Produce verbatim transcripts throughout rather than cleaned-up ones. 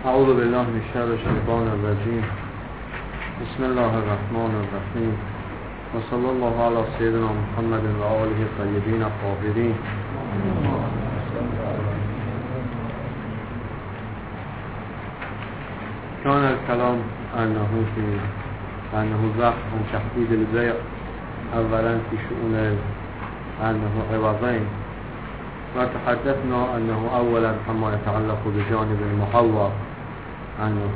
أعوذ بالله من شر الشيطان الرجيم. بسم الله الرحمن الرحيم، وصلى الله على سيدنا محمد وآله الطيبين الطاهرين. كان الكلام أنه في أنه بحث عن تحديد البيع أولا في شؤون أنه عوضين، وتحدثنا أنه أولا كما يتعلق بجانب المعوض أنه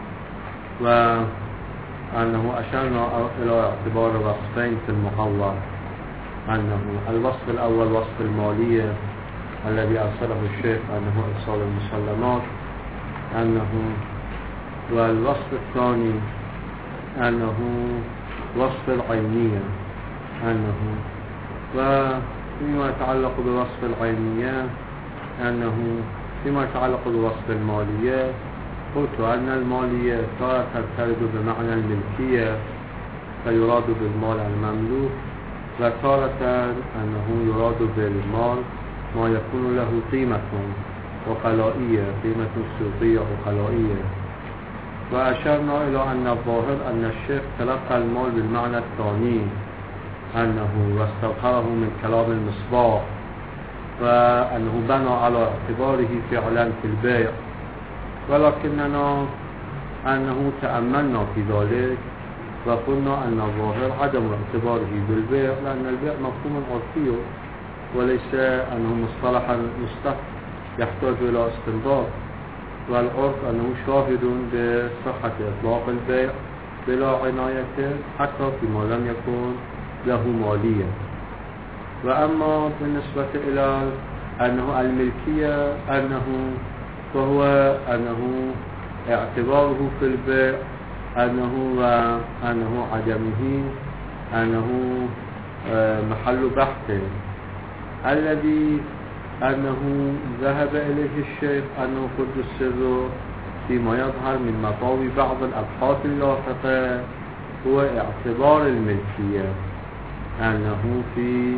وأنه أشرنا إلى اعتبار وصفين في المعوض، أنه الوصف الأول وصف المالية الذي أرسله الشيخ أنه إرسال المسلمات، أنه والوصف الثاني أنه وصف العينية، أنه وفيما يتعلق بوصف العينية أنه فيما يتعلق بوصف المالية قلت أن المالية تارة ترتبط بمعنى الملكية فيراد بالمال المملوك، وتارة أنه يراد بالمال ما يكون له قيمة وخلائية، قيمة سوقية وخلائية. وأشرنا إلى أن الظاهر أن الشيخ تلقى المال بالمعنى الثاني أنه واستظهره من كلام المصباح، وأنه بنى على اعتباره فعلا في البيع، ولكننا أنه تأملنا في ذلك وقلنا أن الظاهر عدم اعتباره بالبيع، لأن البيع مفهوم عرفي وليس أنه مصطلحا مصطلح يحتاج إلى استنباط، والعرف أنه شاهد بصحة إطلاق البيع بلا عناية حتى فيما لم يكن له مالية. وأما بالنسبة إلى أنه الملكية أنه فهو أنه اعتباره في البيع أنه وأنه عدمه أنه محل بحث الذي أنه ذهب إليه الشيخ أنه قد السر فيما يظهر من مطاوي بعض الأبحاث اللاحقة هو اعتبار الملكية أنه في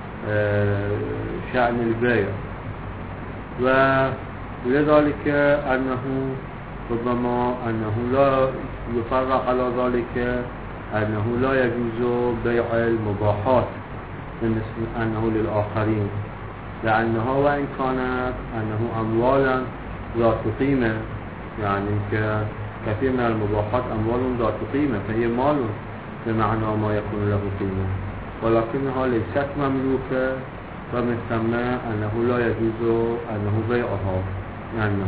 شأن البيع، ولذلك أنه ربما أنه لا يفرق على ذلك أنه لا يجوز بيع المباحات بالنسبة أنه للآخرين، لأنها وإن كانت أنه أموالا ذات قيمة، يعني كثير من المباحات أموال ذات قيمة فهي مال بمعنى ما يكون له قيمة، ولكنها ليست مملوكة، ومن ثم أنه لا يجوز أنه بيعها أنه.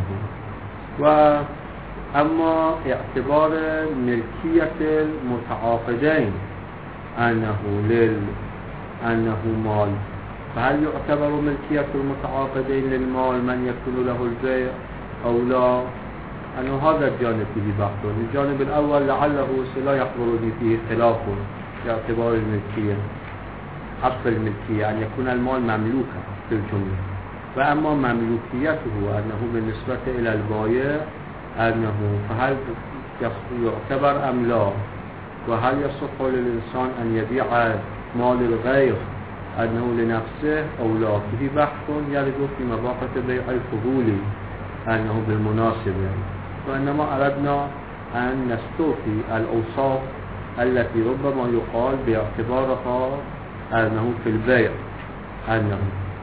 وأما اعتبار ملكية المتعاقدين أنه لل أنه مال، فهل يعتبر ملكية المتعاقدين للمال من يكون له البيع أو لا؟ أنه هذا الجانب فيه بحث. الجانب الأول لعله لا يحضرني فيه خلاف باعتبار الملكية، حق الملكية أن يكون المال مملوكا في الجملة، وأما مملوكيته أنه بالنسبة إلى البائع أنه فهل يعتبر أم لا، وهل يصح للإنسان أن يبيع مال الغير أنه لنفسه أو لا، فيه بحث يرد في مباحث بيع الفضول أنه بالمناسبة. وإنما أردنا أن نستوفي الأوصاف التي ربما يقال باعتبارها أنه في البيع أنه.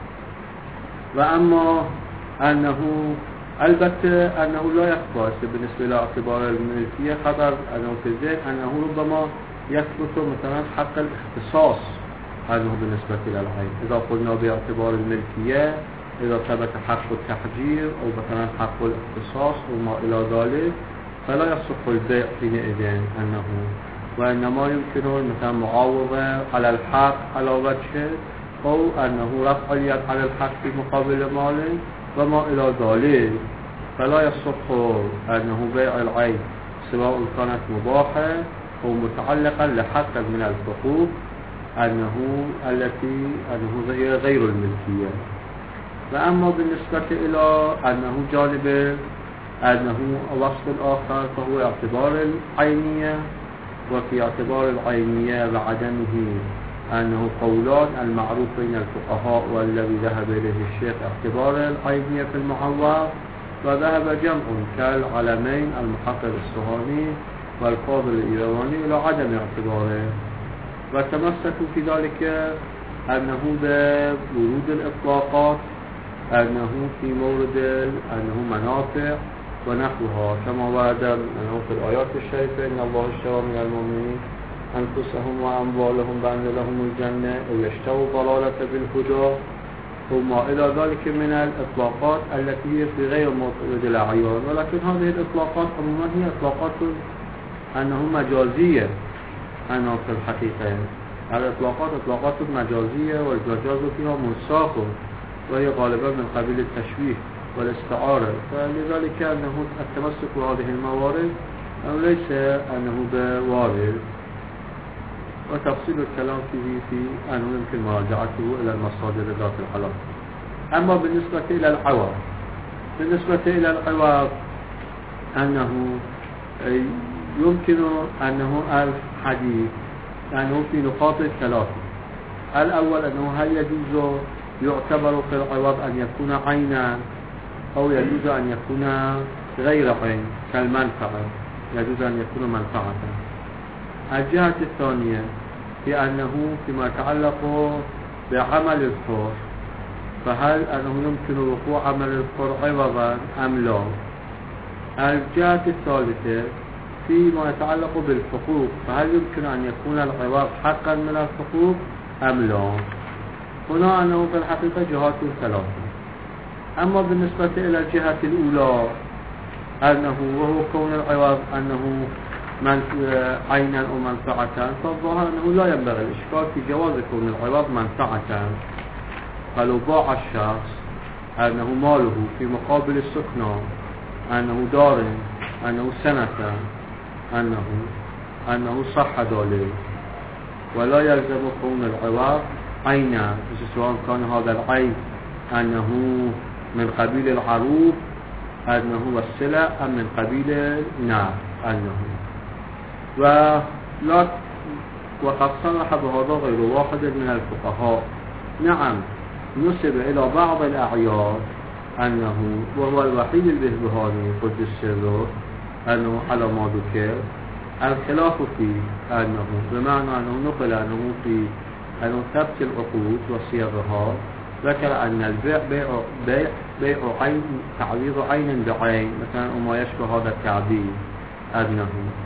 وأما أنه البته أنه لا يخفى بالنسبة لاعتبار الملكية خبر أنه في الذهن أنه ربما يثبت مثلا حق الاختصاص أنه بالنسبة إلى العين، إذا قلنا باعتبار الملكية إذا ثبت حق التحجير أو مثلا حق الاختصاص وما إلى ذلك فلا يصح البيع حينئذ أنه، وإنما يمكن مثلا معاوضة على الحق على وجهه، أو أنه رفع اليد على الحق في مقابل مال وما إلى ذلك، فلا يصح أنه بيع العين سواء كانت مباحة أو متعلقا لحق من الحقوق أنه التي أنه هي غير الملكية. وأما بالنسبة إلى أنه جانب أنه وصف الآخر فهو اعتبار العينية، وفي اعتبار العينية وعدمه أنه قولان المعروف بين الفقهاء والذي ذهب إليه الشيخ اعتبار العينية في المعوض وذهب جمع كالعلمين المحقق الصهاني والفاضل الإيراني إلى عدم اعتباره، وتمسكوا في ذلك أنه بورود الإطلاقات أنه في مورد أنه منافع ونحوها، كما ورد أنه في الآيات الشريفة إن الله اشترى من المؤمنين أنفسهم وأموالهم بأن لهم الجنة ويشتروا ضلالة بالهدى وما إلى ذلك من الإطلاقات التي هي في غير مورد الأعيان. ولكن هذه الإطلاقات عموما هي إطلاقات أنه مجازية، أنه في الحقيقة الإطلاقات إطلاقات مجازية والمجاز فيها منساخ وهي غالبا من قبيل التشبيه والاستعارة، فلذلك أنه التمسك بهذه الموارد أو ليس أنه بوارد، وتفصيل الكلام فيه في أنه يمكن مراجعته إلى المصادر ذات العلاقة. أما بالنسبة إلى العواب بالنسبة إلى العواب أنه يمكن أنه الحديث أنه في نقاط ثلاثة. الأول أنه هل يجوز يعتبر في العواب أن يكون عينا أو يجوز أن يكون غير عين كالمنفعة، يجوز أن يكون منفعة. الجهة الثانية هي أنه فيما يتعلق بعمل الحر، فهل أنه يمكن وقوع عمل الحر عوضا أم لا؟ الجهة الثالثة فيما يتعلق بالحقوق، فهل يمكن أن يكون العوض حقا من الحقوق أم لا؟ هنا أنه في الحقيقة جهات ثلاثة. أما بالنسبة إلى الجهة الأولى أنه وهو كون العوض أنه من عينا أو منفعة، فالظاهر أنه لا ينبغي الإشكال في جواز كون العوض منفعة. فلو باع الشخص أنه ماله في مقابل السكنى، أنه دار، أنه سنة، أنه أنه صح ذلك، ولا يلزم كون العوض عينا، سواء كان هذا العين أنه من قبيل العروض أنه والسلع أم من قبيل النار أنه، ولا وقد صرح بهذا غير واحد من الفقهاء. نعم نسب إلى بعض الأعيان أنه وهو الوحيد البهبهاني قدس سره أنه على ما ذكر الخلاف فيه، أنه بمعنى أنه نقل أنه في أنه ثبت العقود وصيغها ذكر أن البيع بيع بيع بيع عين تعويض عين بعين مثلا وما يشبه هذا التعبير أنه،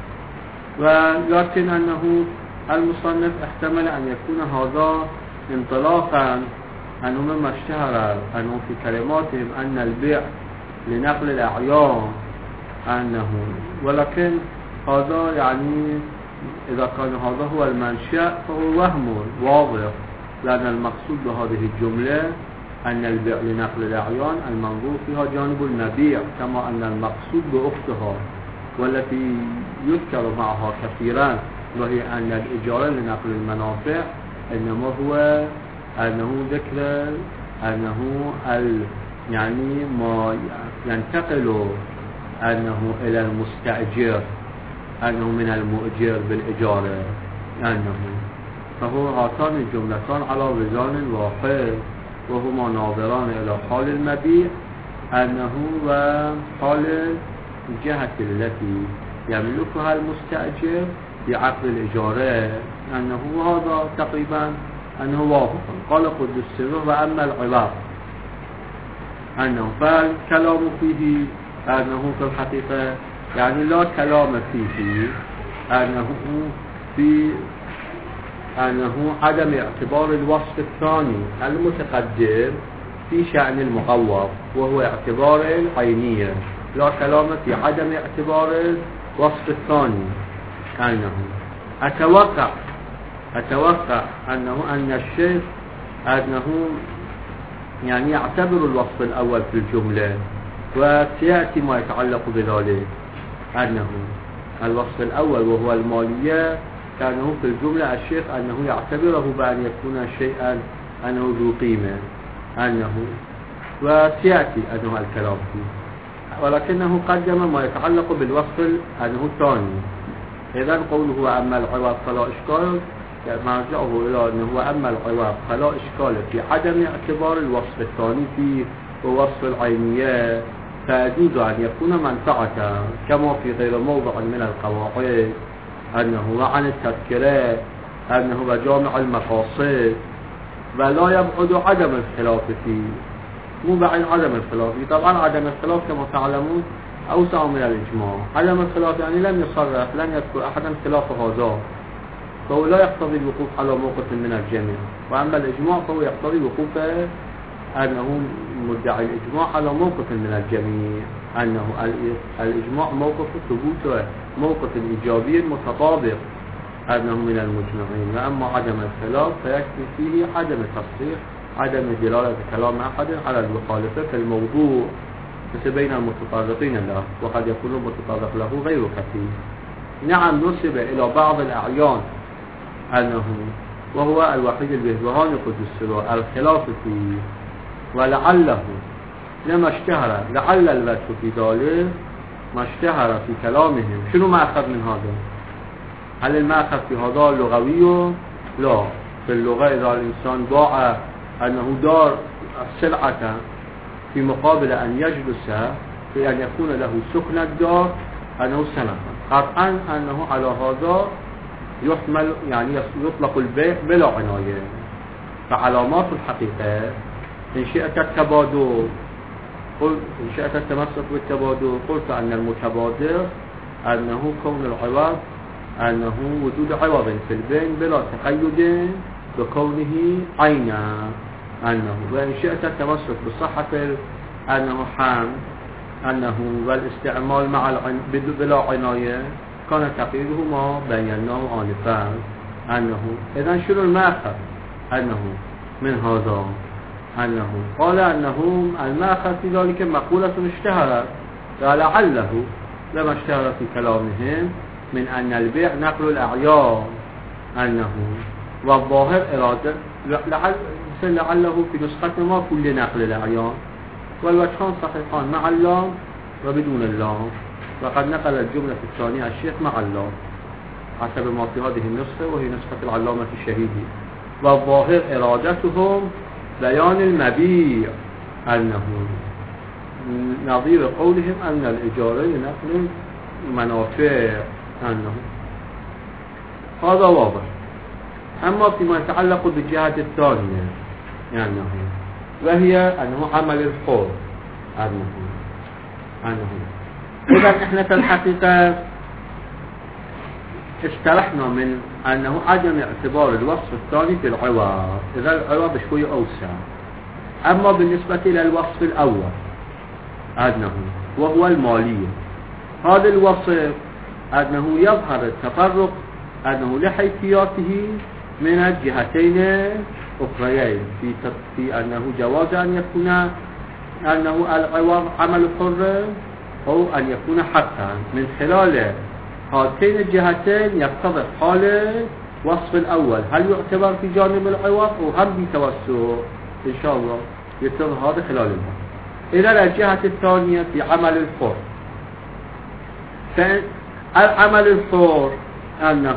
ولكن أنه المصنف احتمل أن يكون هذا انطلاقا أنه مما اشتهر أنه في كلماتهم أن البيع لنقل الأعيان أنه، ولكن هذا يعني إذا كان هذا هو المنشأ فهو وهم واضح، لأن المقصود بهذه الجملة أن البيع لنقل الأعيان المنظور فيها جانب المبيع، كما أن المقصود بأختها والتي يذكر معها كثيرا وهي أن الإجارة لنقل المنافع إنما هو أنه ذكر أنه ال يعني ما ينتقل أنه إلى المستأجر أنه من المؤجر بالإجارة أنه، فهو هاتان الجملتان على وزن واحد وهما ناظران إلى حال المبيع أنه وحال الجهة التي يملكها المستأجر بعقد الإجارة أنه هذا تقريبا أنه واضح. قال قدس سره وأما العوض أنه فالكلام فيه أنه في الحقيقة يعني لا كلام فيه أنه في أنه عدم اعتبار الوصف الثاني المتقدم في شأن المعوض وهو اعتبار العينية، لا كلام في عدم اعتبار الوصف الثاني. أنه أتوقع أتوقع أنه أن الشيخ أنه يعني يعتبر الوصف الأول في الجملة، وسيأتي ما يتعلق بذلك أنه الوصف الأول وهو المالية كانه في الجملة الشيخ أنه يعتبره بأن يكون شيئا أنه ذو قيمة أنه، وسيأتي أنه الكلام فيه، ولكنه قدم ما يتعلق بالوصف أنه الثاني. إذن قوله وأما العوض فلا إشكال مرجعه إلى أنه وأما العوض فلا إشكال في عدم اعتبار الوصف الثاني فيه ووصف العينية فيجوز أن يكون منفعة كما في غير موضع من القواعد أنه عن التذكرة أنه وجامع المقاصد ولا يبعد عدم الخلاف فيه. مو بعد عدم الخلاف، طبعا عدم الخلاف كما تعلمون أوسع من الإجماع. عدم الخلاف يعني لم يصرح، لم يذكر أحدا خلاف هذا، فهو لا يقتضي الوقوف على موقف من الجميع. وأما الإجماع فهو يقتضي وقوف أنه مدعي الإجماع على موقف من الجميع، أنه الإجماع موقف ثبوت موقف إيجابي متطابق أنه من المجمعين. وأما عدم الخلاف فيكفي فيه عدم التصريح، عدم دلالة كلام أحد على المخالفة في الموضوع مثل بين المتطرقين له، وقد يكون المتطرق له غير كثير. نعم نسب إلى بعض الأعيان أنه وهو الوحيد البهبهاني قدس له الخلاف فيه، ولعله لما اشتهر، لعل الوجه في ذلك ما اشتهر في كلامهم. شنو مأخذ من هذا؟ هل المأخذ في هذا لغوي؟ لا، في اللغة إذا الإنسان باع أنه دار سلعة في مقابل أن يجلس في أن يكون له سكن الدار أنه سنة، قطعا أنه على هذا يحمل يعني يطلق البيع بلا عناية. فعلامات الحقيقة إن شئت التبادل قلت إن شئت التمسك بالتبادل قلت أن المتبادل أنه كون العوض أنه وجود عوض في البين بلا تقيد بكونه عينا أنه. وإن شئت التمسك بصحة أنه حام أنه والاستعمال مع العن... بلا عناية كان تقييده ما بيناه آنفا أنه. إذن شنو المأخذ أنه من هذا؟ أنه قال أنه المأخذ في ذلك مقولة اشتهرت ولعله لما اشتهر في كلامهم من أن البيع نقل الأعيان أنه، والظاهر إرادة لعل لعله في نسخة ما كل نقل الأعيان، والوجهان صحيحان مع اللام وبدون اللام، وقد نقل الجملة الثانية الشيخ مع اللام حسب ما في هذه النسخة وهي نسخة العلامة الشهيدي. والظاهر إرادتهم بيان المبيع أنه نظير قولهم أن الإجارة نقل منافع أنه. هذا واضح. أما فيما يتعلق بالجهة الثانية يعني وهي أنه عمل الحر أنه أنه إذا إحنا في الحقيقة استرحنا من أنه عدم اعتبار الوصف الثاني في العوض، إذا العوض شوي أوسع. أما بالنسبة إلى الوصف الأول أنه وهو المالية، هذا الوصف أنه يظهر التفرق أنه لحيثياته من الجهتين أخريين في في أنه جواز أن يكون أنه العوض عمل حر أو أن يكون حقا. من خلال هاتين الجهتين يتضح حال وصف الأول هل يعتبر في جانب العوض أو هم بتوسع إن شاء الله يتضح هذا خلال البحث. إلى الجهة الثانية في عمل الحر، فالعمل الحر أنه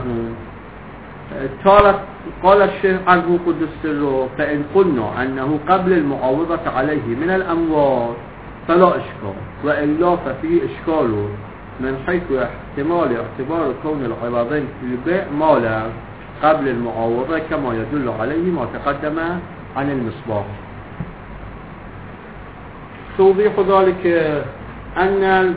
قال الشيخ عنه قدس سره فإن قلنا أنه قبل المعاوضة عليه من الأموال فلا إشكال، وإلا ففيه إشكال من حيث احتمال اعتبار كون العوضين في البيع مالا قبل المعاوضة كما يدل عليه ما تقدم عن المصباح. توضيح ذلك أن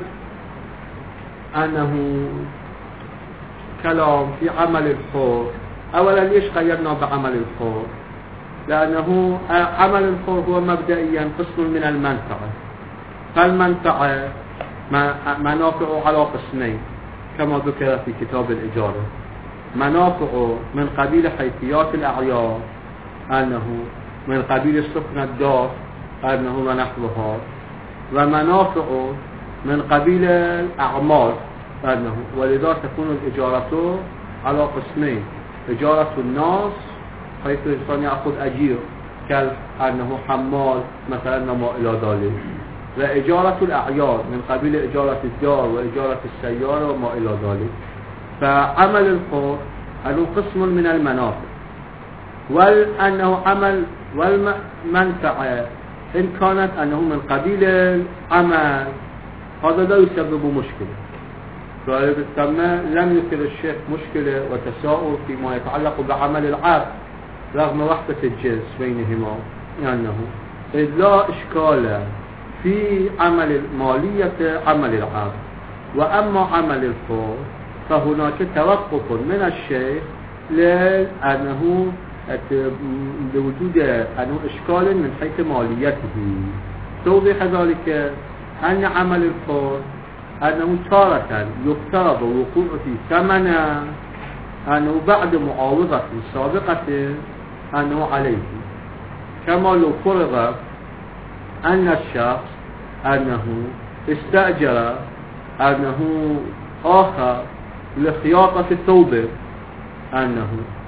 أنه كلام في عمل الحر. أولا ليش قيدنا بعمل الحر؟ لأنه عمل الحر هو مبدئيا قسم من المنفعة، فالمنفعة منافع على قسمين كما ذكر في كتاب الإجارة. منافع من قبيل حيثيات الأعيان أنه من قبيل السكن الدار أنه ونحوها، ومنافع من قبيل الأعمال أنه. ولذا تكون الإجارة على قسمين: إجارة الناس حيث الإنسان يأخذ أجير كأنه حمال مثلا وما إلى ذلك، وإجارة الأعيان من قبيل إجارة الدار وإجارة السيارة وما إلى ذلك. فعمل الحر أنه قسم من المنافع، وأنه عمل والمنفعة إن كانت أنه من قبيل العمل هذا لا يسبب مشكلة. فبالتالي لم يثير الشيخ مشكلة وتساؤل فيما يتعلق بعمل العبد رغم وحدة الجنس بينهما، لأنه يعني لا إشكال في عمل مالية عمل العبد، وأما عمل الحر فهناك توقف من الشيخ لأنه لوجود أنه إشكال من حيث ماليته. توضيح ذلك أن عمل الحر أنه تارة يفترض وقوعه ثمنا أنه بعد معاوضة سابقة أنه عليه، كما لو فرض أن الشخص أنه استأجر أنه آخر لخياطة الثوب أنه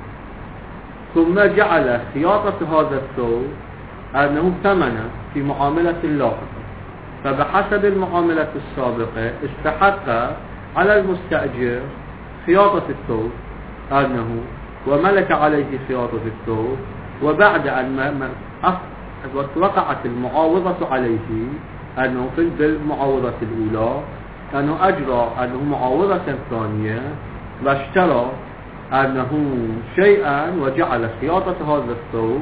ثم جعل خياطة هذا الثوب أنه ثمنا في معاملة لاحقة، فبحسب المعاملة السابقة استحق على المستأجر خياطة الثوب أنه وملك عليه خياطة الثوب، وبعد أن وقعت المعاوضة عليه أنه في بالمعاوضة الأولى أنه أجرى أنه معاوضة ثانية واشترى أنه شيئا وجعل خياطة هذا الثوب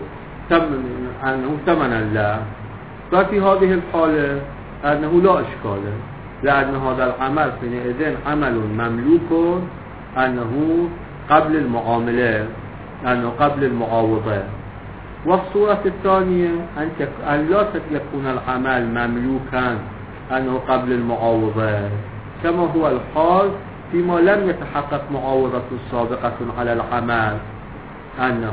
أنه ثمنا له، ففي هذه الحالة أنه لا إشكال، لأن هذا العمل حينئذ عمل مملوك أنه قبل المعاملة أنه قبل المعاوضة. والصورة الثانية أن لا يكون العمل مملوكا أنه قبل المعاوضة، كما هو الحال فيما لم يتحقق معاوضة سابقة على العمل، أنه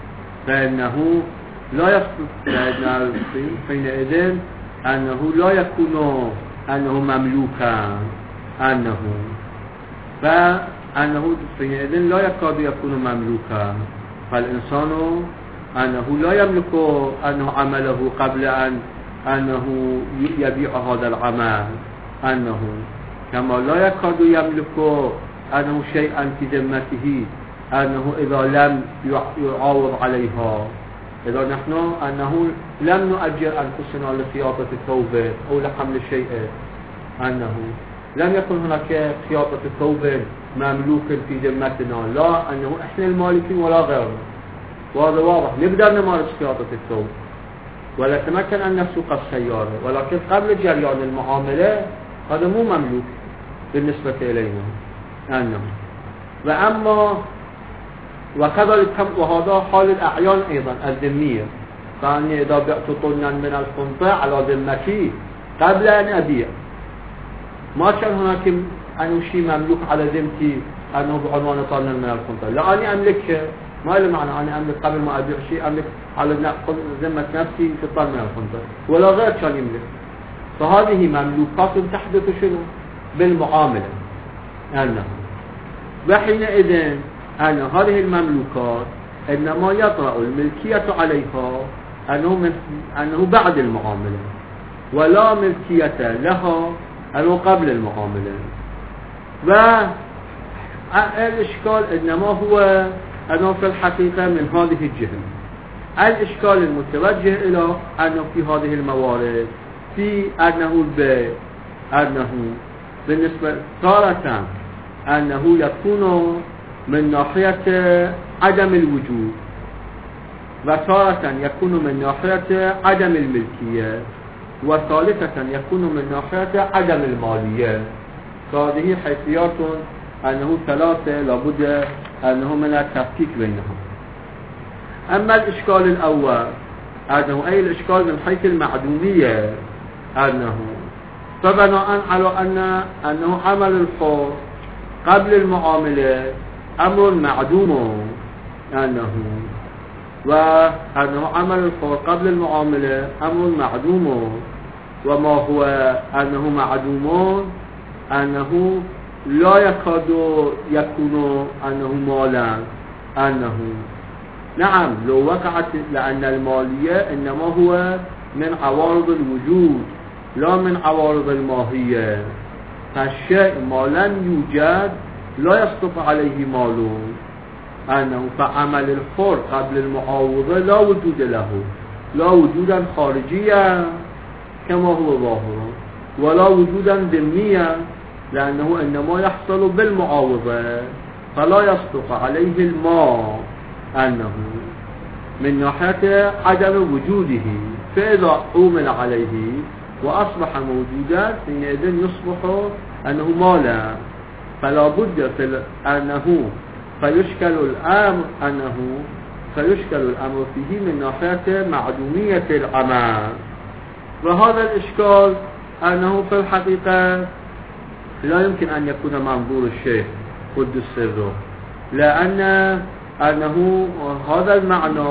فإنه لا يصدق حينئذ أنه لا يكون أنه مملوكا أنه فأنه حينئذ لا يكاد يكون مملوكا، فالإنسان أنه لا يملك أنه عمله قبل أن أنه يبيع هذا العمل، أنه كما لا يكاد يملك أنه شيئا في ذمته أنه إذا لم يعاوض عليها، إذا نحن أنه لم نؤجر أنفسنا لخياطة الثوب أو لحمل شيء، أنه لم يكن هناك خياطة الثوب مملوك في ذمتنا، لا أنه إحنا المالكين ولا غيرنا، وهذا واضح. نقدر نمارس خياطة الثوب ولا تمكن أن نسوق السيارة، ولكن قبل جريان المعاملة هذا مو مملوك بالنسبة إلينا أنه. وأما وكذلك وهذا حال الأعيان أيضا الذمية، فأني إذا بعت طنا من الخنطة على ذمتي قبل أن أبيع، ما كان هناك أنه شيء مملوك على ذمتي أنه بعنوان طنا من الخنطة، لا أني أملك، ما له معنى أني أملك قبل ما أبيع شيء أملك على ذمة نفسي في طن من الخنطة ولا غير كان يملك. فهذه مملوكات تحدث شنو بالمعاملة أنه، وحينئذ أن هذه المملوكات إنما يطرأ الملكية عليها أنه, من أنه بعد المعاملة، ولا ملكية لها أنه قبل المعاملة. والإشكال إنما هو أنه في الحقيقة من هذه الجهة الإشكال المتوجه إلى أنه في هذه الموارد في أنه البيع أنه بالنسبة تارة أنه يكون من ناحية عدم الوجود، وتارة يكون من ناحية عدم الملكية، وثالثة يكون من ناحية عدم المالية. فهذه حيثيات أنه ثلاثة لابد أنه من التفكيك بينهم. أما الإشكال الأول أنه أي الإشكال من حيث المعدومية أنه فبناء على أن أنه عمل الحر قبل المعاملة أمر معدوم أنه، وأنه عمل الحر قبل المعاملة أمر معدوم، وما هو أنه معدوم أنه لا يكاد يكون أنه مالا أنه نعم لو وقعت، لأن المالية إنما هو من عوارض الوجود لا من عوارض الماهية، فالشيء ما لم يوجد لا يصدق عليه مال أنه، فعمل الحر قبل المعاوضة لا وجود له، لا وجودا خارجيا كما هو ظاهر، ولا وجودا ذميا لأنه إنما يحصل بالمعاوضة، فلا يصدق عليه الماء أنه من ناحية عدم وجوده، فإذا عومل عليه وأصبح موجودا حينئذ يصبح أنه مالا، فلا بد في أنه فيشكل الأمر أنه فيشكل الأمر فيه من ناحية معدومية العمل. وهذا الإشكال أنه في الحقيقة لا يمكن أن يكون منظور الشيخ قدس سره، لأن أنه هذا المعنى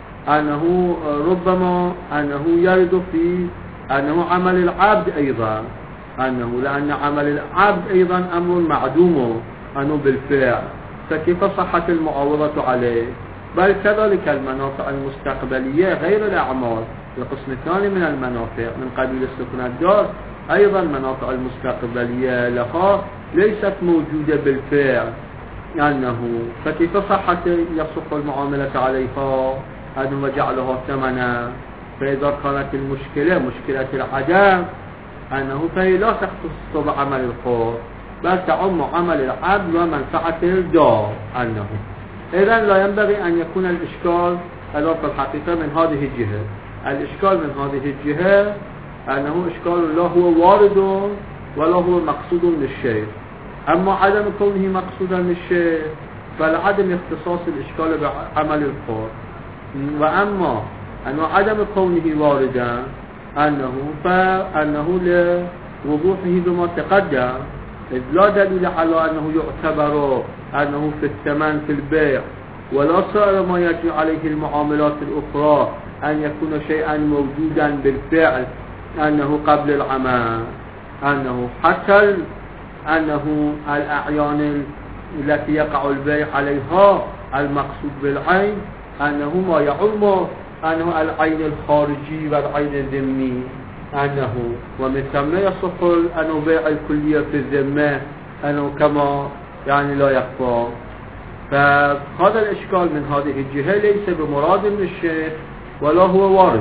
أنه ربما أنه يرد في أنه عمل العبد أيضا، أنه لأن عمل العبد أيضا أمر معدوم أنه بالفعل، فكيف صحة المعاوضة عليه؟ بل كذلك المنافع المستقبلية غير الأعمال، القسم الثاني من المنافع من قبيل السكن الدار أيضا منافع المستقبلية لها ليست موجودة بالفعل، أنه فكيف صحة يصح المعاملة عليها أنه جعلها ثمنا؟ فإذا كانت المشكلة مشكلة العدم أنه فهي لا تختص بعمل الحر بل تعم عمل العبد ومنفعة الدار أنه. إذن لا ينبغي أن يكون الإشكال هذا في الحقيقة من هذه الجهة. الإشكال من هذه الجهة أنه إشكال لا هو وارد ولا هو مقصود للشيء، أما عدم كونه مقصودا للشيء فالعدم اختصاص الإشكال بعمل الحر، وأما أنه عدم كونه واردا أنه فأنه لوضوحه بما تقدم، إذ لا دليل على أنه يعتبر أنه في الثمن في البيع ولا سائر ما يجري عليه المعاملات الأخرى أن يكون شيئا موجودا بالفعل أنه قبل العمل، أنه حتى أنه الأعيان التي يقع البيع عليها المقصود بالعين أنه ما يعم أنه العين الخارجي والعين الذمي أنه ومن ثم يصح أنه بيع الكلية في الذمة أنه كما يعني لا يخفى. فهذا الإشكال من هذه الجهة ليس بمراد من الشيخ ولا هو وارد.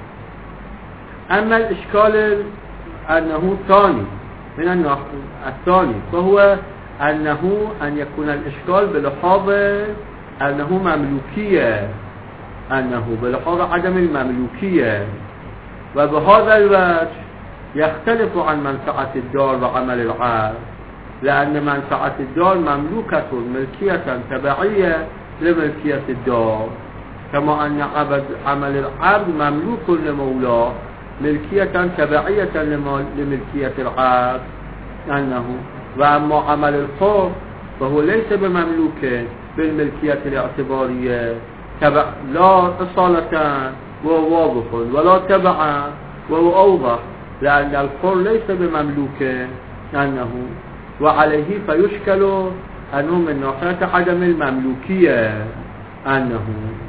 أما الإشكال أنه ثاني من الناحية الثاني فهو أنه أن يكون الإشكال بلحاظ أنه مملوكية، أنه بلحاظ عدم المملوكية، وبهذا الوجه يختلف عن منفعة الدار وعمل العبد، لأن منفعة الدار مملوكة ملكية تبعية لملكية الدار، كما أن عمل العبد مملوك لمولاه ملكية تبعية لملكية العبد أنه. وأما عمل الحر فهو ليس بمملوك بالملكية الاعتبارية تبع لا أصالة وهو واضح ولا تبعا وهو أوضح، لأن الحر ليس بمملوك أنه، وعليه فيشكل أنه من ناحية عدم المملوكية أنه.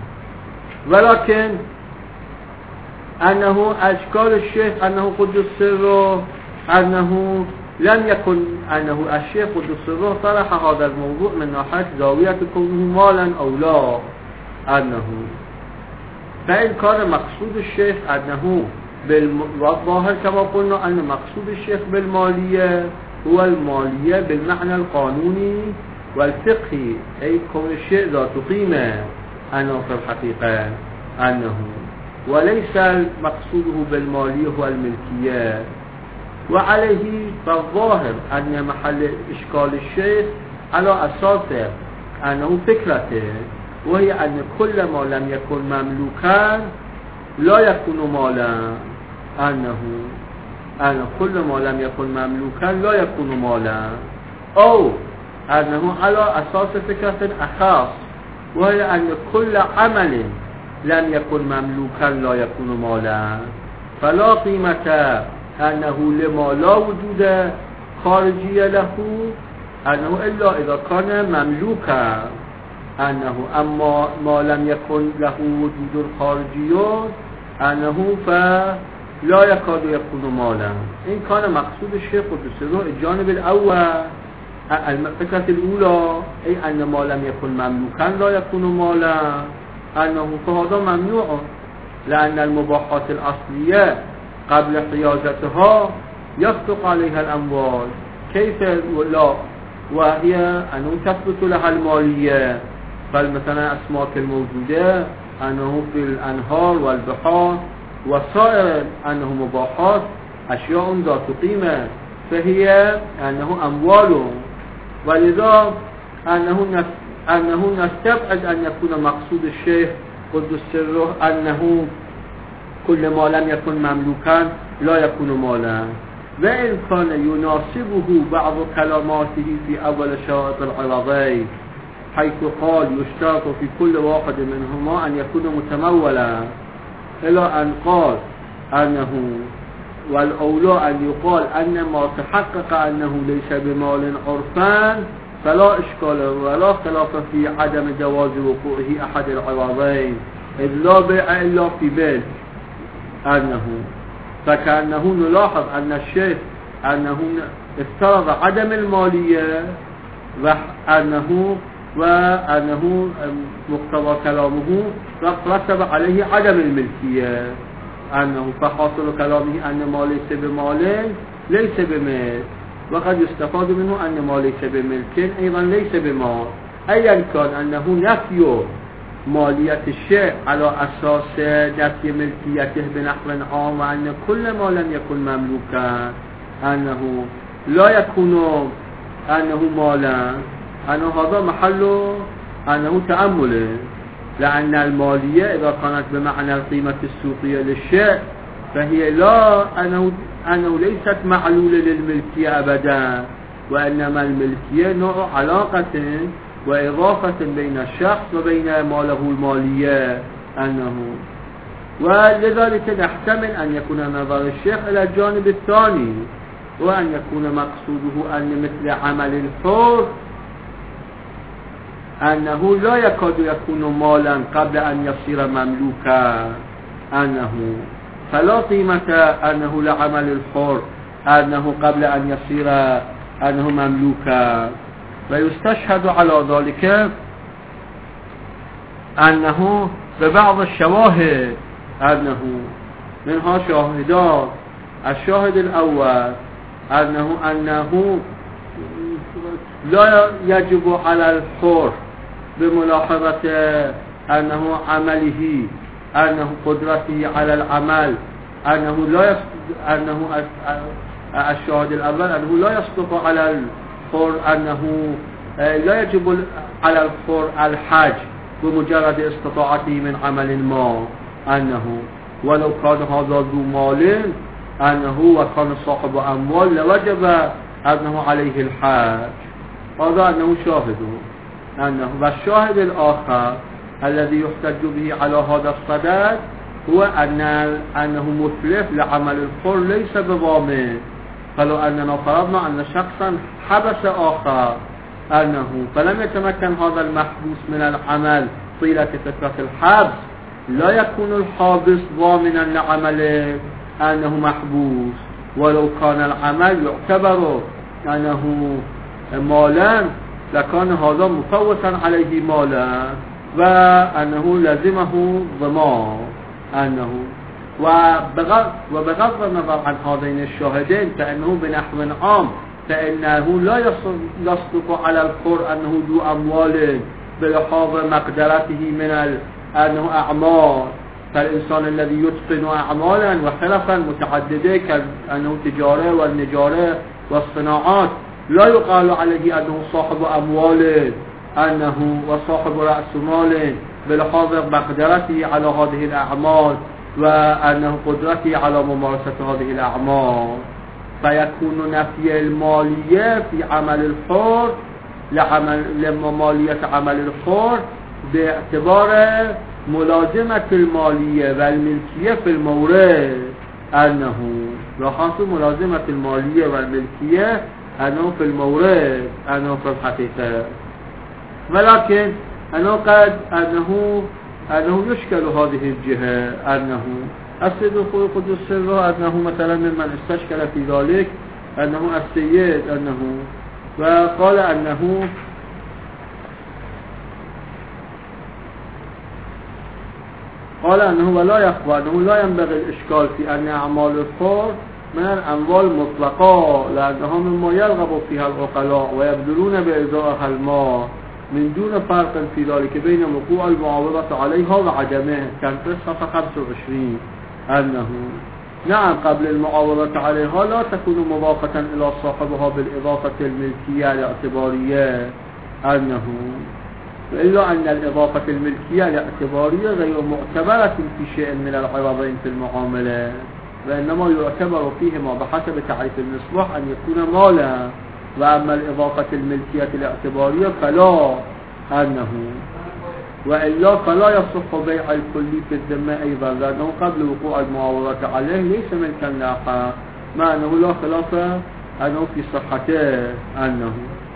ولكن أنه أشكال الشيخ أنه قدس سره أنه لم يكن أنه الشيخ قدس سره طرح هذا الموضوع من ناحية زاوية كونه مالا أو لا أنه، فإن كان مقصود الشيخ أنه بالظاهر كما قلنا أن مقصود الشيخ بالمالية هو المالية بالمعنى القانوني والفقهي، أي كون الشيء ذات قيمة أنه في الحقيقة أنه، وليس مقصوده بالمالية هو الملكية. وعليه فالظاهر أن محل إشكال الشيخ على أساس أنه فكرته، وهي أن كل ما لم يكن مملوكا لا يكون مالا، أنه أن كل ما لم يكن مملوكا لا يكون مالا، أو أنه على أساس فكرة أخص، وهي أن كل عمل لم يكن مملوكا لا يكون مالا، فلا قيمة أنه لما لا وجود خارجي له أنه إلا إذا كان مملوكا أنه. أما ما لم يكن له وجود خارجي أنه فلا يكاد يكون مالا. إن كان مقصود الشيخ قدسه الجانب الأول الفكرة الأولى أي أن ما لم يكن مملوكا لا يكون مالا أنه فهذا ممنوع، لأن المباحات الأصلية قبل حيازتها يصدق عليها الأموال. كيف لا؟ وهي أنه تثبت لها المالية. فمثلا أسماك الموجودة أنه في الأنهار والبحار وسائر أنه مباحات أشياء ذات قيمة، فهي أنه أموال. ولذا أنه أنه نستبعد أن يكون مقصود الشيخ قدس سره أنه كل ما لم يكن مملوكا لا يكون مالا، وإن كان يناسبه بعض كلماته في أول شرائط العرضين حيث قال يشترط في كل واحد منهما أن يكون متمولا، إلى أن قال أنه والأولى أن يقال أن ما تحقق أنه ليس بمال عرفا فلا إشكال ولا خلاف في عدم جواز وقوعه أحد العرضين إذ لا بيع إلا في بيع. أنه فكأنه نلاحظ أن الشيخ أنه افترض عدم المالية وأنه وأنه مقتضى كلامه رتب عليه عدم الملكية، أنه فحاصل كلامه أن ما ليس بمال ليس بمال، وقد يستفاد منه أن ما ليس بملك أيضا ليس بمال. أيا كان أنه نفي مالية الشيء على أساس نفي ملكيته بنحو عام، وأن كل ما لم يكن مملوكا أنه لا يكون أنه مالا، أنه هذا محل أنه تأمل، لأن المالية إذا كانت بمعنى القيمة السوقية للشيء فهي لا أنه, أنه ليست معلولة للملكية أبدا، وإنما الملكية نوع علاقة وإضافة بين الشخص وبين ماله المالية أنه. ولذلك نحتمل أن يكون نظر الشيخ إلى الجانب الثاني، وأن يكون مقصوده أن مثل عمل الحر أنه لا يكاد يكون مالا قبل أن يصير مملوكا، أنه فلا قيمة أنه لعمل الحر أنه قبل أن يصير أنه مملوكا. ويستشهد على ذلك أنه ببعض الشواهد أنه منها شاهدات. الشاهد الأول أنه أنه لا يجب على الحر بملاحظة أنه عمله أنه قدرته على العمل أنه لا يصدق أنه الشاهد الأول أنه لا يصدق على الحر أنه لا يجب على الحر الحج بمجرد استطاعته من عمل ما، أنه ولو كان هذا ذو مال أنه وكان صاحب أموال لوجب أنه عليه الحج. هذا أنه شاهده أنه. والشاهد الآخر الذي يحتج به على هذا الصدد هو أن أنه متلف لعمل الحر ليس بضامن. فلو أننا فرضنا أن شخصا حبس آخر أنه فلم يتمكن هذا المحبوس من العمل طيلة فترة الحبس لا يكون الحابس ضامنا لعمله أنه محبوس، ولو كان العمل يعتبر أنه مالا لكان هذا مفوتا عليه مالا وأنه لزمه ضمان أنه. وبغض النظر عن هذين الشاهدين فإنه بنحو عام فإنه لا يصدق على الحر أنه ذو أموال بلحاظ مقدرته من أنه أعمال، فالإنسان الذي يتقن أعمالا وخلفا متعددة كأنه تجارة والنجارة والصناعات لا يقال عليه أنه صاحب أموال أنه وصاحب رأس مال بلحاظ مقدرته على هذه الأعمال وأنه قدرته على ممارسة هذه الأعمال. فيكون نفي المالية في عمل الحر لعمل لمالية عمل الحر باعتبار ملازمة المالية والملكية في المورد أنه وخاصة ملازمة المالية والملكية أنه في المورد أنه في الحقيقة. ولكن أنه قد أنه أنه يشكل هذه الجهة أنه السيد الخوي قدس سره أنه مثلا ممن استشكل في ذلك أنه السيد أنه وقال أنه قال أنه ولا يخفى أنه لا ينبغي الإشكال في أن أعمال الحر من الأموال مطلقة لأنها مما يرغب فيها العقلاء ويبذلون بإزاءها المال من دون فرق في ذلك بين وقوع المعاوضة عليها وعدمه. كان في صفحة خمسة وعشرين أنه نعم قبل المعاوضة عليها لا تكون مضافة إلى صاحبها بالإضافة الملكية الاعتبارية أنه إلا أن الإضافة الملكية الاعتبارية غير معتبرة في شيء من العوضين في المعاملة، وإنما يعتبر فيهما بحسب تعريف المصلح أن يكون مالا، وأما الإضافة الملكية الاعتبارية فلا أنه وإلا فلا يصح بيع الكلي في الذمة أيضا لأنه قبل وقوع المعاوضة عليه ليس ملكا لاحا، مع أنه لا خلاف أنه في صحته أنه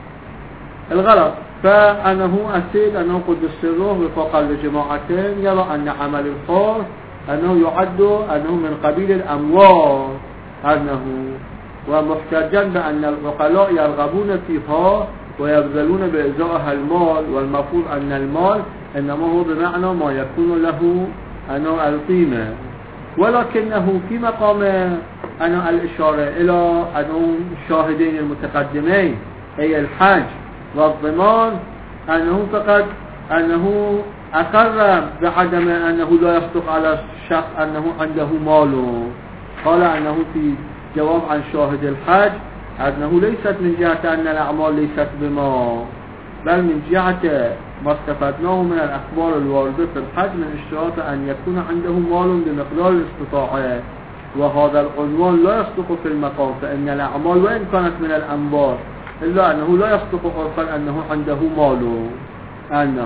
الغلط. فأنه أسيد أنه قد السره وفقا لجماعتين يرى أن عمل الحر أنه يعد أنه من قبيل الأموال أنه ومحتجا بأن العقلاء يرغبون فيها ويبذلون بإزاءها المال، والمفروض أن المال إنما هو بمعنى ما يكون له أنه القيمة، ولكنه في مقام أنه الإشارة إلى أنه الشاهدين المتقدمين أي الحج والضمان أنه فقط أنه أقر بعدم أنه لا يصدق على الشخص أنه عنده مال. قال أنه في جواب عن شاهد الحج أنه ليست من جهة أن الأعمال ليست بما، بل من جهة ما استفدناه من الأخبار الواردة في الحج من اشتراط أن يكون عنده مال بمقدار الاستطاعة، وهذا العنوان لا يصدق في المقام، فإن الأعمال وإن كانت من الأنبار إلا أنه لا يصدق عرفا أنه عنده مال أنه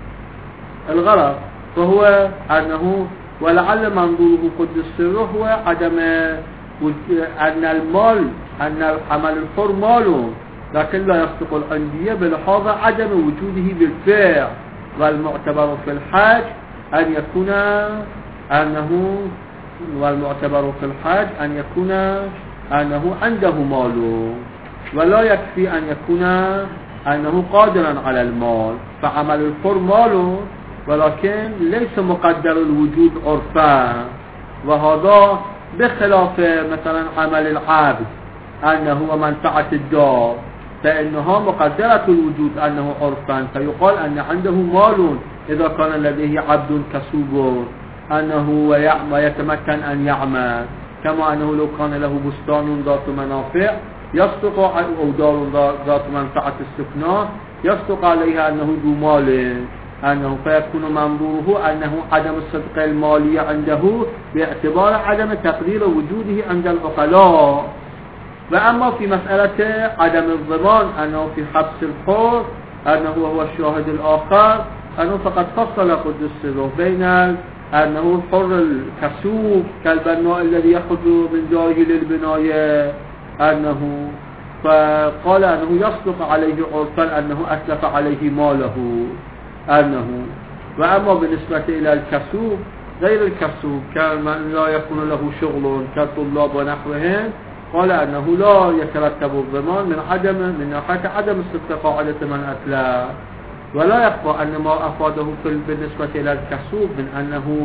الغرض. فهو أنه ولعل منظوره قدس سره هو عدم أن المال أن العمل الحر ماله، لكن لا يصدق العندية بلحاظ عدم وجوده بالفعل، والمعتبر في الحج أن يكون أنه والمعتبر في الحج أن يكون أنه عنده مال، ولا يكفي أن يكون أنه قادرا على المال. فعمل الحر ماله ولكن ليس مقدر الوجود عرفا، وهذا بخلاف مثلا عمل العبد أنه منفعة الدار فإنها مقدرة الوجود أنه عرفا، فيقال أن عنده مال إذا كان لديه عبد كسوب أنه ويتمكن أن يعمل، كما أنه لو كان له بستان ذات منافع يصدق أو دار ذات منفعة السكنى يصدق عليها أنه ذو مال أنه، فيكون منظوره أنه عدم الصدق المالي عنده باعتبار عدم تقدير وجوده عند العقلاء. وأما في مسألة عدم الضمان أنه في حبس الحر أنه هو الشاهد الآخر أنه فقد فصل قدس سره بين أنه الحر الكسوب كالبناء الذي يخرج من داره للبناية أنه، فقال أنه يصدق عليه عرفا أنه أتلف عليه ماله أنه. وأما بالنسبة إلى الكسوب غير الكسوب كمن لا يكون له شغل كالطلاب ونحوهم قال أنه لا يترتب الضمان من عدم من ناحية عدم استطاعة قاعدة من أتلف. ولا يخفى أن ما أفاده بالنسبة إلى الكسوب من أنه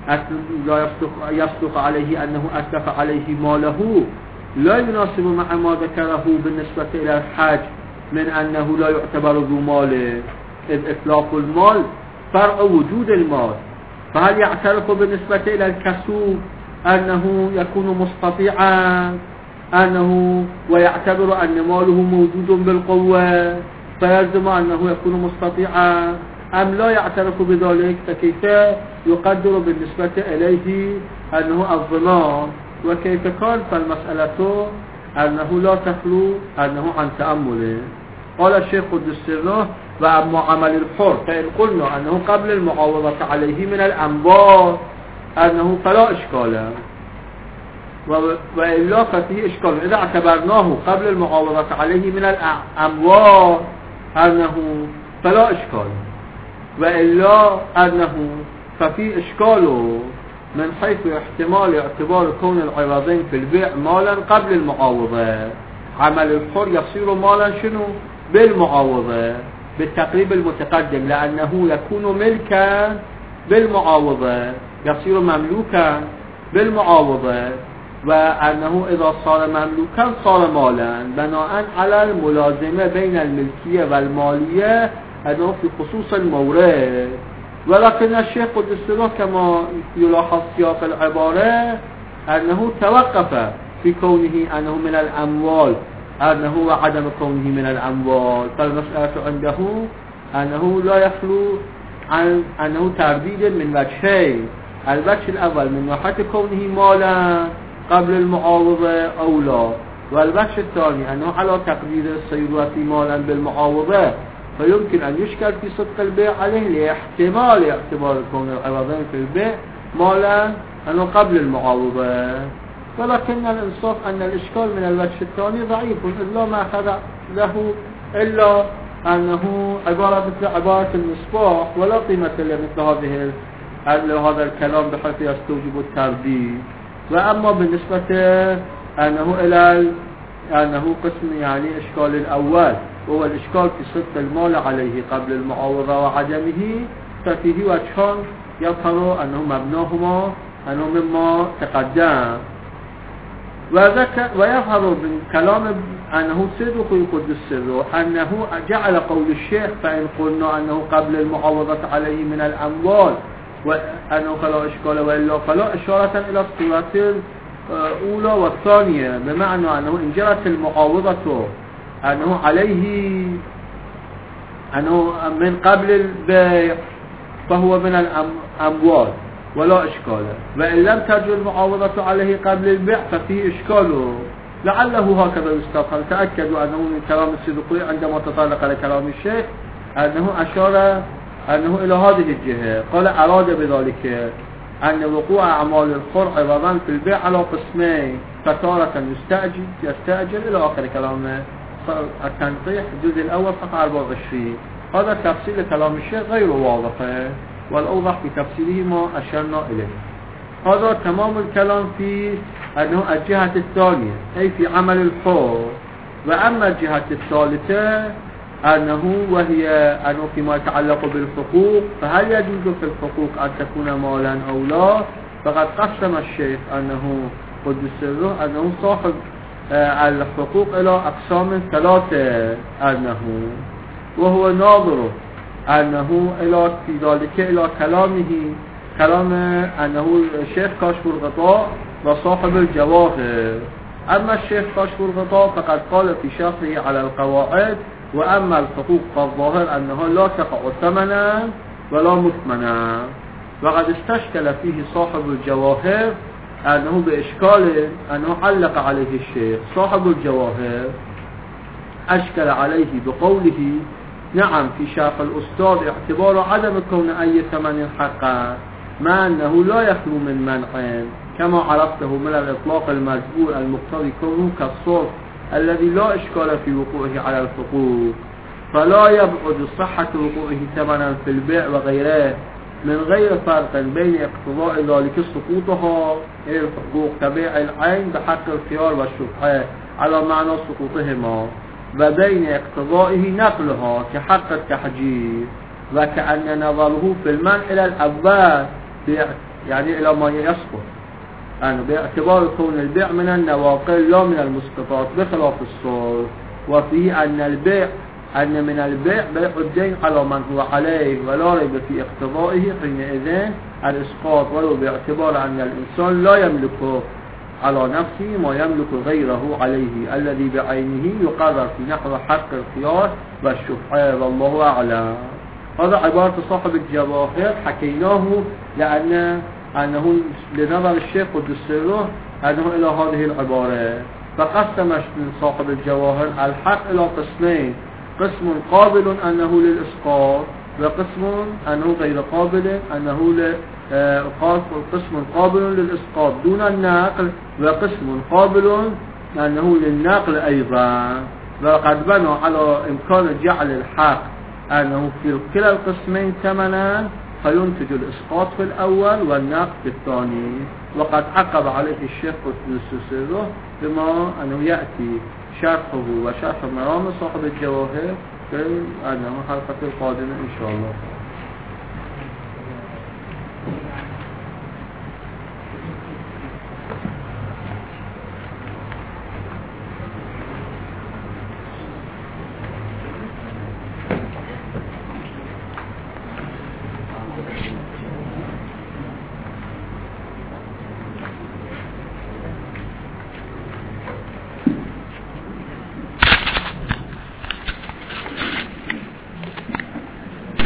لا يصدق, يصدق عليه أنه أتلف عليه ماله لا يناسب مع ما ذكره بالنسبة إلى الحج من أنه لا يعتبر ذو مال، إذ إتلاف المال فرع وجود المال. فهل يعترف بالنسبة إلى الكسوب أنه يكون مستطيعا أنه ويعتبر أن ماله موجود بالقوة فيلزم أنه يكون مستطيعا، أم لا يعترف بذلك؟ فكيف يقدر بالنسبة إليه أنه الضمان؟ وكيف كان فالمسألة أنه لا تخلو أنه عن تأمله. قال الشيخ قدس سره وأما عمل الحر فإن قلنا أنه قبل المعاوضة عليه من الأنبار أنه فلا إشكال، وإلا ففيه إشكال إذا اعتبرناه قبل المعاوضة عليه من الأموال أنه فلا إشكال، وإلا أنه ففيه إشكال من حيث احتمال اعتبار كون العوضين في البيع مالا قبل المعاوضة. عمل الحر يصير مالا شنو؟ بالمعاوضة بالتقريب المتقدم، لأنه يكون ملكا بالمعاوضة، يصير مملوكا بالمعاوضة، وأنه إذا صار مملوكا صار مالا بناء على الملازمة بين الملكية والمالية أنه في خصوص المورد. ولكن الشيخ قدس الله كما يلاحظ سياق العبارة أنه توقف في كونه أنه من الأموال، أنه وعدم كونه من الأموال، فالمسألة عنده أنه لا يخلو عن أنه ترديد من وجهين: الوجه الأول من ناحية كونه مالا قبل المعاوضة أو لا، والوجه الثاني أنه على تقدير الصيرورة مالا بالمعاوضة، فيمكن أن يشكل في صدق البيع عليه لاحتمال اعتبار كون العوضين في البيع مالا أنه قبل المعاوضة. ولكن الإنصاف أن الإشكال من الوجه الثاني ضعيف، إلا ما أخذ له إلا أنه عبارة مثل عبارة المصباح، ولا قيمة لمثل هذه هذا الكلام بحيث يستوجب الترديد. وأما بالنسبة أنه إلى أنه قسم يعني إشكال الأول وهو الإشكال في صدق المال عليه قبل المعاوضة وعدمه، ففيه وجهان يظهر أنه مبناهما أنه مما تقدم. ويظهر من كلام أنه صدق يقدس سره أنه جعل قول الشيخ فإن قلنا أنه قبل المعاوضة عليه من الأموال وأنه فلا إشكال وإلا فلا، إشارة إلى الصورة الأولى والثانية، بمعنى أنه إن جرت المعاوضة أنه عليه أنه من قبل البيع فهو من الأموال ولا إشكال، وإن لم تجر المعاوضة عليه قبل البيع ففيه إشكاله. لعله هكذا يستفهم. تأكدوا أنه من كلام الصدقي عندما تطرق لكلام الشيخ أنه أشار أنه إلى هذه الجهة، قال أراد بذلك أن وقوع أعمال الخرع عوضا في البيع على قسمين، فتارة يستأجل يستأجل إلى آخر كلامه التنقيح الجزء الأول صفحة أربعة وعشرين. هذا تفصيل كلام الشيخ غير واضح، والأوضح في تفصيله ما أشرنا إليه. هذا تمام الكلام في أنه الجهة الثانية أي في عمل الحر. وأما الجهة الثالثة أنه وهي أنه فيما يتعلق بالحقوق، فهل يجوز في الحقوق أن تكون مالا أو لا؟ فقد قسم الشيخ أنه قدس سره أنه صاحب الحقوق إلى أقسام ثلاثة، أنه وهو ناظر أنه إلى في ذلك إلى كلامه كلام أنه الشيخ كاشف الغطاء وصاحب الجواهر. أما الشيخ كاشف الغطاء فقد قال في شرحه على القواعد: وأما الحقوق فالظاهر أنها لا تقع ثمنا ولا مثمنا. وقد استشكل فيه صاحب الجواهر أنه بإشكال أنه علق عليه الشيخ. صاحب الجواهر أشكل عليه بقوله: نعم في شرح الأستاذ اعتبار عدم كون أي ثمن حقا مع أنه لا يخلو من منع، كما عرفته من الإطلاق المجبور المقتضي كونه كالصرف الذي لا إشكال في وقوعه على الحقوق، فلا يبعد صحة وقوعه ثمنا في البيع وغيره من غير فرق بين اقتضاء ذلك سقوطها أي الحقوق كبيع العين بحق الخيار والشبهة على معنى سقوطهما، وبين اقتضائه نقلها كحق التحجير، وكأن نظره في المنع إلى الأول يعني إلى ما يسقط، يعني باعتبار كون البيع من النواقل لا من المسقطات بخلاف الصرف. وفيه أن البيع أن من البيع بيع الدين على من هو عليه ولا ريب في اقتضائه حينئذ الإسقاط، ولو باعتبار أن الإنسان لا يملك على نفسه ما يملك غيره عليه الذي بعينه يقرر في نحو حق الخيار والشبهة، والله أعلم. هذا عبارة صاحب الجواهر حكيناه لأن أنه لنظر الشيخ قدس سره أنه إلى هذه العبارة. فقسم من صاحب الجواهر الحق إلى قسمين: قسم قابل أنه للإسقاط، وقسم أنه غير قابل أنه ل قسم قابل للإسقاط دون النقل، وقسم قابل أنه للنقل أيضا. وقد بنى على إمكان جعل الحق أنه في كلا القسمين ثمنا فينتج الإسقاط في الأول والنقل في الثاني. وقد عقب عليه الشيخ قدس سره بما أنه يأتي شرحه وشرح مرام صاحب الجواهر في أنه حلقة القادمة إن شاء الله.